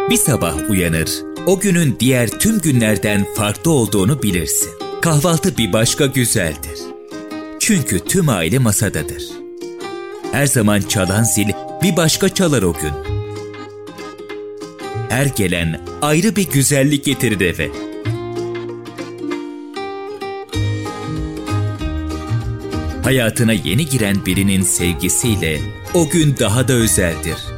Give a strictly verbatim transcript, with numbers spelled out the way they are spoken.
Bir sabah uyanır, o günün diğer tüm günlerden farklı olduğunu bilirsin. Kahvaltı bir başka güzeldir. Çünkü tüm aile masadadır. Her zaman çalan zil bir başka çalar o gün. Her gelen ayrı bir güzellik getirir eve. Hayatına yeni giren birinin sevgisiyle o gün daha da özeldir.